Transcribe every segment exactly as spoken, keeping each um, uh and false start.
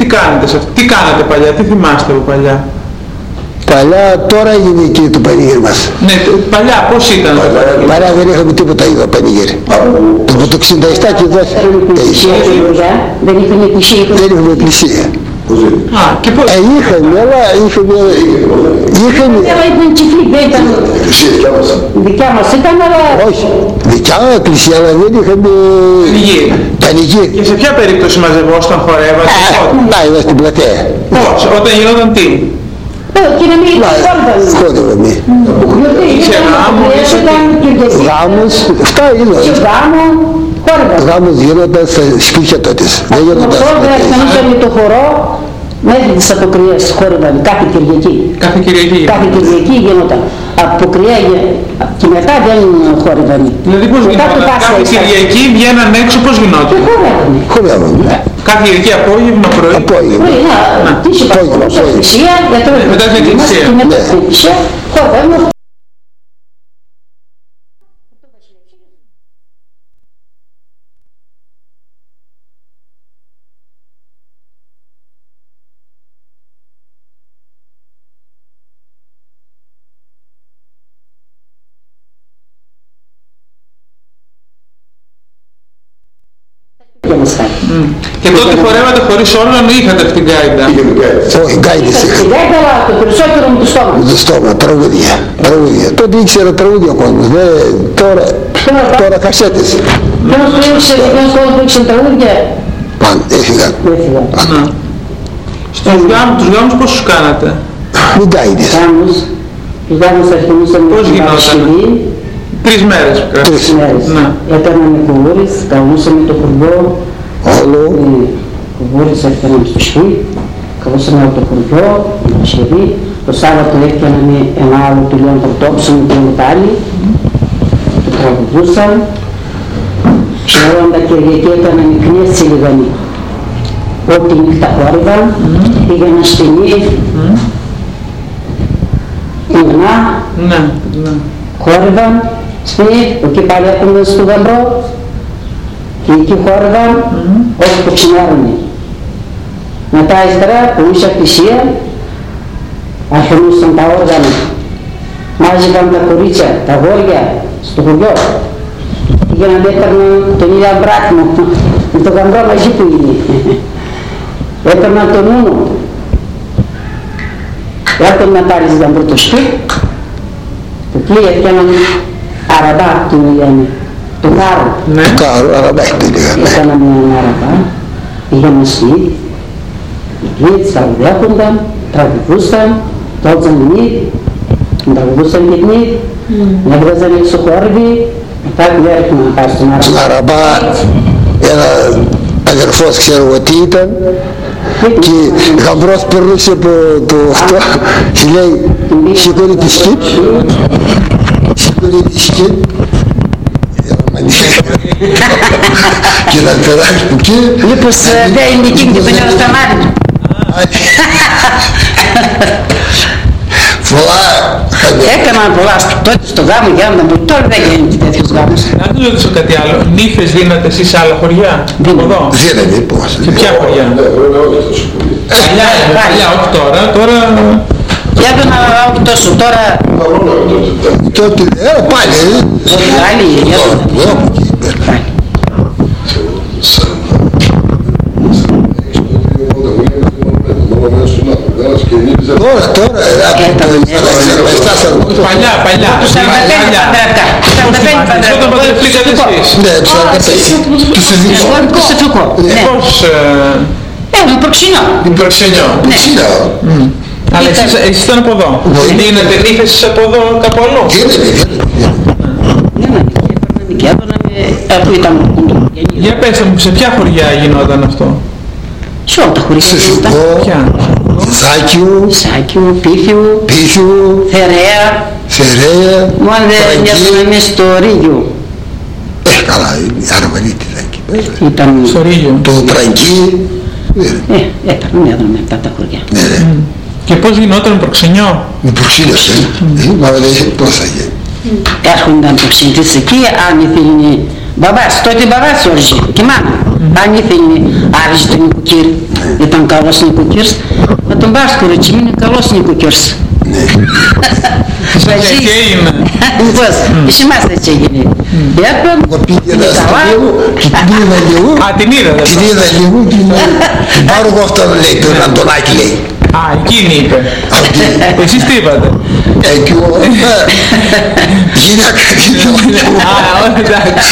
τι κάνετε, τι κάνατε παλιά, τι θυμάστε από παλιά? Παλιά, τώρα έγινε και το πανηγύρι μας. Ναι, παλιά πώς ήταν? Παλιά, παλιά δεν είχαμε τίποτα είδα πανηγύρι. Από το εξήντα επτά και εδώ δεν είχαμε εκκλησία. Δεν είχαμε εκκλησία. Α, και πώς? Ε, είχαμε, αλλά είχαμε... Είχαμε... Ήταν τσιφλή, δεν ήταν... Δικιά μας ήταν, αλλά... Όχι, δικιά μου εκκλησία, αλλά δεν είχαμε... Πανηγύρι. Πανηγύρι. Και σε ποια περίπτωση μαζευόσταν, χορεύατε? Να, είδα στην πλατεία. Πώς, όταν γινόταν τι? Και να μην χόρευαμε. Είχε γάμο, γάμος, αυτά γινόταν. γάμο, χόρευα. Γάμος γινόταν στα σπίτια τότε. Δεν γινόταν στα σπίτια. Φτανούσαμε το χορό μέχρι τις αποκριές, χόρευαν κάθε Κυριακή. Κάθε Κυριακή. Κάθε Κυριακή γινόταν. Αποκριά και μετά δεν χόρευαν. Δηλαδή πώς γινόταν, κάθε Κυριακή βγαίναν έξω, πώς γινόταν? Χορεύαμε. Κάθε Κυριακή απόγευμα, πρωί. Απόγευμα. Απόγευμα, εκκλησία, μετά την εκκλησία. Και μετά την εκκλησία, χορεύαμε. Mm. Και τότε χορεύατε χωρίς όργανο ή είχατε αυτήν την γκάιντα? Όχι, γκάιντες είχα. Την γκάιντα, αλλά το περισσότερο με το στόμα. Με το στόμα, τραγούδια. τραγούδια. Τότε ήξερα τραγούδια ο κόσμος. Δε, τώρα, τώρα κασέτες. Ποιος που ήξερε τραγούδια? Πάνε, έφυγαν. Τους γάμους πώς τους κάνατε? Με γκάιντες. Γάμους. Τους γάμους αρχινούσαμε πώς γινόταν? Τρεις μέρες. Τρεις μέρες. Έπαιρναμε κουβούρες, καλούσαμε το χωριό. Όλο. Κουβούρες έφεραμε στο σπίτι, καλούσαμε από το χωριό, το Παρασκευή. Το Σάββατο έφεραμε ένα άλλο του Λιόν Πρωτόψο με την μετάλλη. Το τραγουδούσαν. Και όλα τα Κυριακή έκαναν μικρές τσιλιγανή. Ό,τι νύχτα χόρευαν, πήγαιναν στενή. Υγνά. Ναι, ναι. Χόρευαν, σπίτι, εκεί πάλι έπαιρναν στο γαμπρό και εκεί χόρευαν όσο το ξημέρωνε. Μετά ύστερα που ήρθε εκκλησία, αρχινούσαν τα όργανα, μάζευαν τα κορίτσια, τα γόρια στο χωριό. Πήγαιναν έπαιρναν τον ίδιο μπράκμο, με το γαμπρό μαζί που είναι. Έπαιρναν τον ούνο. Έπαιρναν μετά άλλες γαμπρό το σπίτι. Εκεί έφτιαναν αραμπά του λένε, το κάρο. Ναι. Το κάρο, αραμπά έχει λέγανε. Έκαναμε ένα αραμπά, πήγαμε σπίτι, εκεί τραγουδεύονταν, τραγουδούσαν, τότσαν νύχ, τραγουδούσαν και νύχ, με βγάζανε έξω χόρυβοι, μετά έρχονταν να πάει στον αραμπά. Στον αραμπά, ένα αδερφός ξέρω εγώ τι ήταν, και γαμπρός περνούσε από το αυτό και λέει σηκώνει τη σκήπ, σηκώνει τη σκήπ και να περάσει που εκεί. Μήπως δεν είναι εκεί και δεν είναι στα μάτια. Πολλά έκαναν πολλά τότε στο γάμο γίνονταν, τώρα δεν γίνεται τέτοιος γάμος. Να τους ρωτήσω κάτι άλλο, νύφες δίνατε εσείς σε άλλα χωριά? Από εδώ? δίνανε πώς. Σε ποια χωριά? Παλιά, παλιά, όχι τώρα, τώρα... Για τον όχι τόσο, τώρα... Τότε, ε, πάλι, πάλι, για τον... Τώρα, τώρα, παλιά, παλιά, όταν παντρευτήκατε εσείς? Ναι, του σαράντα πέντε. Του Σεφικό. Πώς... Ε, με προξινό. Την προξενιό. Αλλά εσείς ήταν από εδώ. Δίνετε νύφες από εδώ κάπου αλλού? Και έπαιρναμε, αφού ήταν... Για πέστε μου, σε ποια χωριά γινόταν αυτό? Σε όλα τα χωριά γινόταν. Ποια? Σάκιου, Σάκιου, Πίθιου, Πίθιου, Θεραία. Θεραία, Μόνο δεν μοιάζαμε στο Ρίγιο. Ε, καλά, η Αρμανίτη ήταν εκεί πέρα. Ήταν στο Ρίγιο. Το Τραγκί. Ε, έπαιρναμε, έδωναμε αυτά τα χωριά. Και πώς γινόταν προξενιό? Με προξήνωσε. Μα λέει πώς θα γίνει. Έρχονταν προξενητές εκεί, αν ήθελε μπαμπάς, τότε μπαμπάς όριζε και μάνα. Αν ήθελε άρεσε τον νοικοκύρ, ήταν καλός νοικοκύρς, να τον πας κορίτσι μου, είναι καλός νοικοκύρς. Σας έτσι έγινε. Πώς, και σε εμάς έτσι έγινε. Έπρεπε, είναι καλά. Την είδα λίγο. Α, την είδατε. Την είδα λίγο και την πάρω εγώ αυτόν λέει, τον Αντωνάκη λέει. Α, εκείνη είπε. Εσείς τι είπατε? Ε, και εγώ, γυναίκα τι λέω. Α, εντάξει.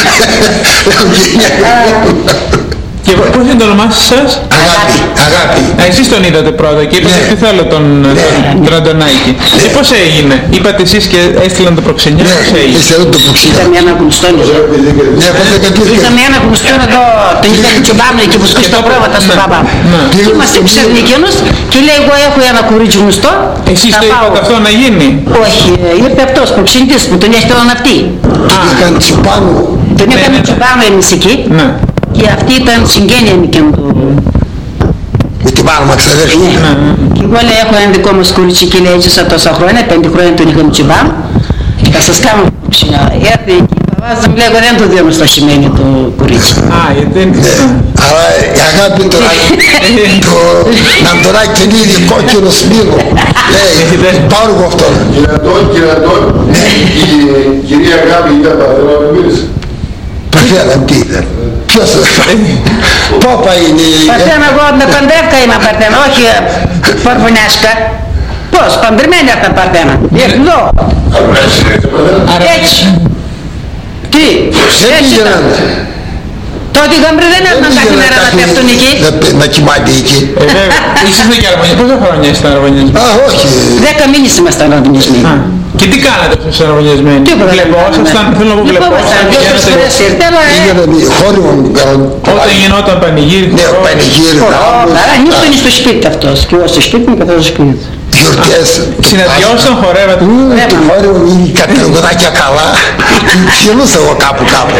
Και πώς είναι το όνομά σας? Αγάπη, αγάπη. Α, εσείς τον είδατε πρώτα και είπατε τι θέλω τον, τον Αντωνάκη. Και πώς έγινε? Είπατε εσείς και έστειλαν το προξενιό, πώς έγινε? Έστειλαν το προξενιό. Είχαμε ένα γνωστόν εδώ. Ναι, πώς δεν κατήρχε. Είχαμε ένα γνωστόν εδώ, τον είχαμε τσιμπάμε εκεί που σκούσει τα πρόβατα στον παπά. Και είμαστε ξερνικένος και λέει εγώ έχω ένα κορίτσι γνωστό. Εσείς το είπατε αυτό να γίνει? Όχι, είπε αυτός προξενητής που τον έχει τώρα αυτή. Είχαν τσιπάνω. Τον είχαμε τσιμπάμε εμείς εκεί. Και αυτή ήταν συγγένεια μου και του. Με την Πάρμα ξαδέρφη. Και εγώ λέει έχω ένα δικό μας κορίτσι και λέει έζησα τόσα χρόνια, πέντε χρόνια τον είχαμε τσιμπάμ. Θα σας κάνω ψινά. Έρθει εκεί, παπάς μου λέει εγώ δεν το δίνω στο χειμένη το κορίτσι. Α, γιατί δεν είναι. Αλλά η αγάπη του Αντωνάκη την ίδια κόκκινο σπίρο. Λέει, πάρω εγώ αυτόν. Κύριε Αντώνη, κύριε Αντώνη, η κυρία Αγάπη ήταν παρθένα να μίλησε. Παρθένα, τι ήταν. Ποιος Πόπα είναι. Παρθένα εγώ με παντρεύκα είμαι Παρθένα, όχι Παρφωνιάσκα. Πώς, παντρεμένη αυτά Παρθένα. Εδώ. Έτσι. Τι, έτσι ήταν. Τότε οι γαμπροί δεν έρθαν κάθε μέρα να πέφτουν εκεί. Να κοιμάται εκεί. Είσαστε και αραβωνιασμένοι. Πόσα χρόνια είστε αραβωνιασμένοι? Α, όχι. Δέκα μήνες ήμασταν αραβωνιασμένοι. Και τι κάνατε όσοι είστε αραβωνιασμένοι? Τίποτα δεν κάναμε. Θέλω να πω βλεπόσασταν. Χόρυβο. Όταν γινόταν πανηγύρι. Ναι, πανηγύρι. Άρα νύχτωνε στο σπίτι αυτός. Και εγώ στο σπίτι μου καθώς στο σπίτι. Γιορτές. Συναντιώσαν, χορεύατε. Χόρυβο, κατεργοδάκια καλά. Ψηλούσα εγώ κάπου κάπου.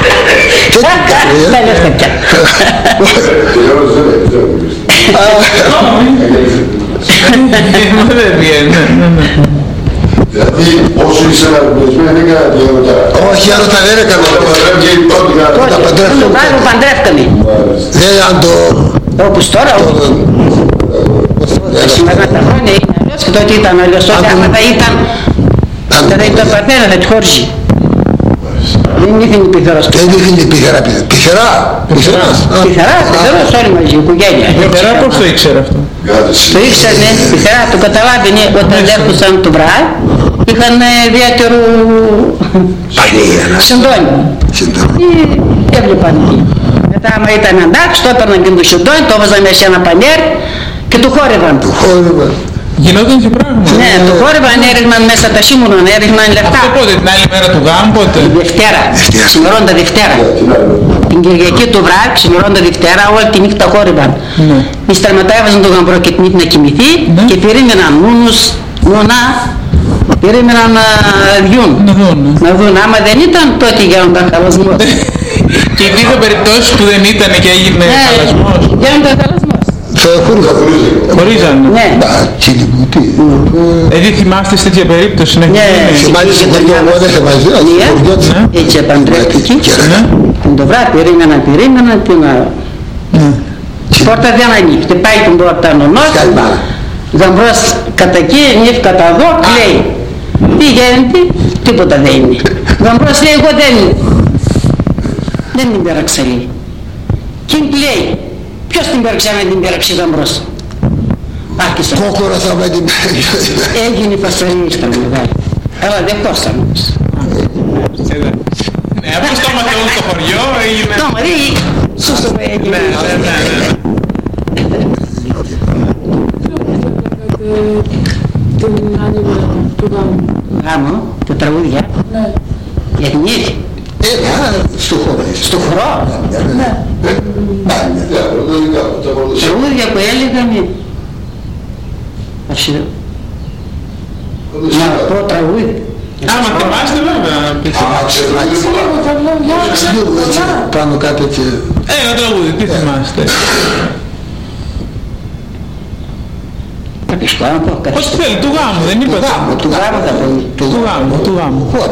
Δεν έφτανε πια. Μα δεν βγαίνει. Δηλαδή όσο είσαι αραβωνιασμένοι δεν κάνατε ερωτά. Όχι, ερωτά δεν έκανα. Τα παντρεύτηκε τότε. Το παντρεύκαμε. Δεν αν το... Όπως τώρα. Σήμερα τα χρόνια είναι αλλιώς και τότε ήταν αλλιώς. Τότε άμα θα ήταν... Θα ήταν Παρθένα, θα τη χώριζε. Δεν ήθελε πιθερός. Δεν ήθελε πιθερά. Πιθερά. Πιθεράς. Πιθερά, πιθερός όλοι μαζί, η οικογένεια. Πιθερά πώς το ήξερε αυτό? Το ήξερε, πιθερά, το καταλάβαινε όταν έρχονταν το βράδυ. Είχαν ιδιαίτερο συντόνι. Και έβλεπαν εκεί. Μετά άμα ήταν εντάξει, το έπαιρναν και το συντόνι, το έβαζαν μέσα σε ένα πανέρ και του χόρευαν. Του χόρευαν. Γινόταν και πράγμα. Ναι, του χόρευαν, έριχναν μέσα τα σίμωνα, έριχναν λεφτά. Αυτό πότε, την άλλη μέρα του γάμου, πότε? Δευτέρα, ξημερώντα Δευτέρα. Την Κυριακή το βράδυ, ξημερώντα Δευτέρα, όλη τη νύχτα χόρευαν. Ύστερα μετά έβαζαν τον γαμπρό και την νύχτα να κοιμηθεί και περίμεναν μόνος, μόνα, περίμεναν να βγουν. Να δουν. Άμα δεν ήταν, τότε γίνονταν χαλασμός. Και υπήρχαν περιπτώσεις που δεν ήταν και έγινε χαλασμός. Γίνονταν χαλασμός. Χωρίζανε. Ναι. Τσίλι μου, τι. Δηλαδή θυμάστε σε τέτοια περίπτωση να έχει γίνει? Θυμάστε στο χωριό μου, δεν θυμάστε. Έτσι επαντρεύτηκε. Το βράδυ περίμεναν, περίμεναν και να... Η πόρτα δεν ανοίγει. Πάει την πόρτα νονός. Γαμπρός κατά εκεί, νύφ κατά εδώ, κλαίει. Τι γίνεται, τίποτα δεν είναι. Γαμπρός λέει, εγώ δεν είναι. Δεν την πέραξα λέει. Και κλαίει. Ποιος την πέραξε αν δεν την πέραξε γαμπρός? Άρχισα. Κόκορα θα με την πέραξε. Έγινε πασαρίστα μεγάλη. Αλλά δεν κόσταμε όμως. Ναι, από στο ματαιό στο χωριό έγινε... Το μωρί, σωστό έγινε. Ναι, ναι, ναι. Την άνοιγμα του γάμου. Γάμο, τα τραγούδια. Ναι. Για την ίδια. Έλα, στο χώρο. Στο χορό. Ναι. Τραγούδια που έλεγαμε. Αρχιδεύω. Να πω τραγούδι. Άμα θυμάστε βέβαια. Πάνω κάτω και... Ένα τραγούδι, τι θυμάστε? Κάποιος κόμμα, Ό,τι θέλει, του γάμου, δεν είπατε? Του γάμου, Του γάμου θα πω. Του γάμου, του γάμου.